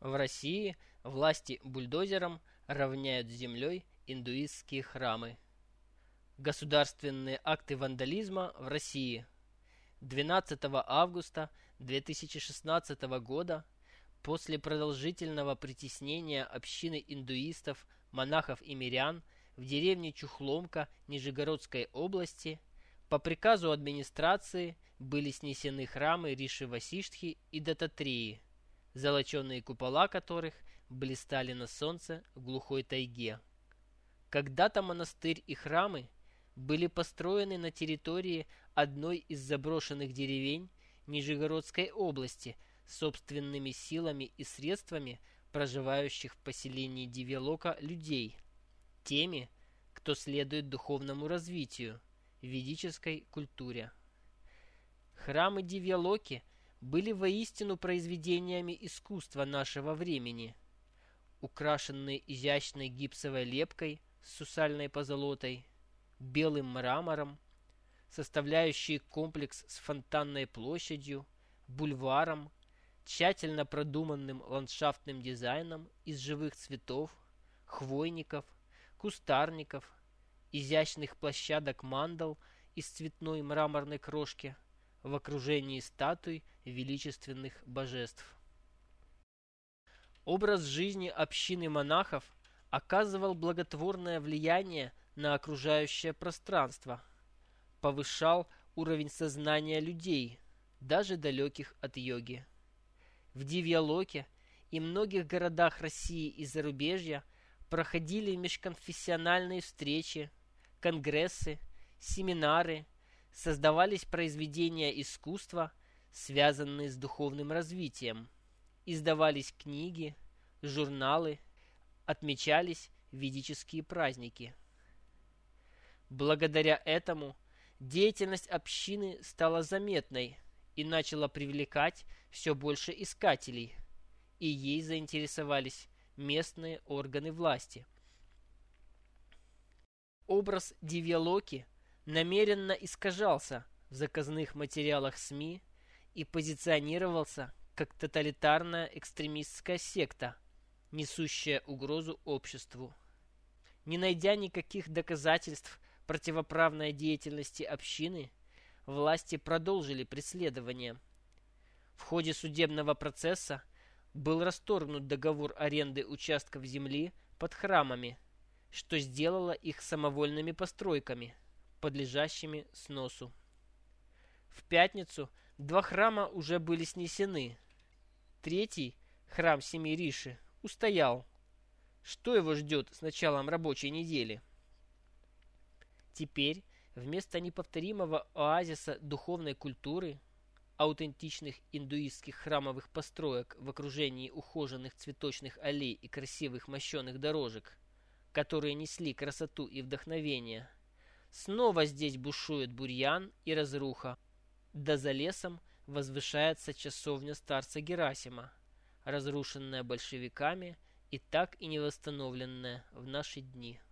В России власти бульдозером равняют с землей индуистские храмы. Государственные акты вандализма в России. 12 августа 2016 года после продолжительного притеснения общины индуистов, монахов и мирян в деревне Чухломка Нижегородской области по приказу администрации были снесены храмы Риши Васиштхи и Даттатреи, золоченые купола которых блистали на солнце в глухой тайге. Когда-то монастырь и храмы были построены на территории одной из заброшенных деревень Нижегородской области собственными силами и средствами проживающих в поселении Дивьялока людей, теми, кто следует духовному развитию, ведической культуре. Храмы Дивьялоки были воистину произведениями искусства нашего времени, украшенные изящной гипсовой лепкой с сусальной позолотой, белым мрамором, составляющие комплекс с фонтанной площадью, бульваром, тщательно продуманным ландшафтным дизайном из живых цветов, хвойников, кустарников, изящных площадок мандал из цветной мраморной крошки в окружении статуй величественных божеств. Образ жизни общины монахов оказывал благотворное влияние на окружающее пространство, повышал уровень сознания людей, даже далеких от йоги. В Дивьялоке и многих городах России и зарубежья проходили межконфессиональные встречи, конгрессы, семинары, создавались произведения искусства, связанные с духовным развитием, издавались книги, журналы, отмечались ведические праздники. Благодаря этому деятельность общины стала заметной и начала привлекать все больше искателей, и ей заинтересовались местные органы власти. Образ Дивьялоки намеренно искажался в заказных материалах СМИ и позиционировался как тоталитарная экстремистская секта, несущая угрозу обществу. Не найдя никаких доказательств противоправной деятельности общины, власти продолжили преследование. В ходе судебного процесса был расторгнут договор аренды участков земли под храмами, что сделало их самовольными постройками, подлежащими сносу. В пятницу 2 храма уже были снесены. Третий, храм Семи Риши, устоял. Что его ждет с началом рабочей недели? Теперь вместо неповторимого оазиса духовной культуры, аутентичных индуистских храмовых построек в окружении ухоженных цветочных аллей и красивых мощеных дорожек, которые несли красоту и вдохновение, снова здесь бушует бурьян и разруха. Да за лесом возвышается часовня старца Герасима, разрушенная большевиками и так и не восстановленная в наши дни.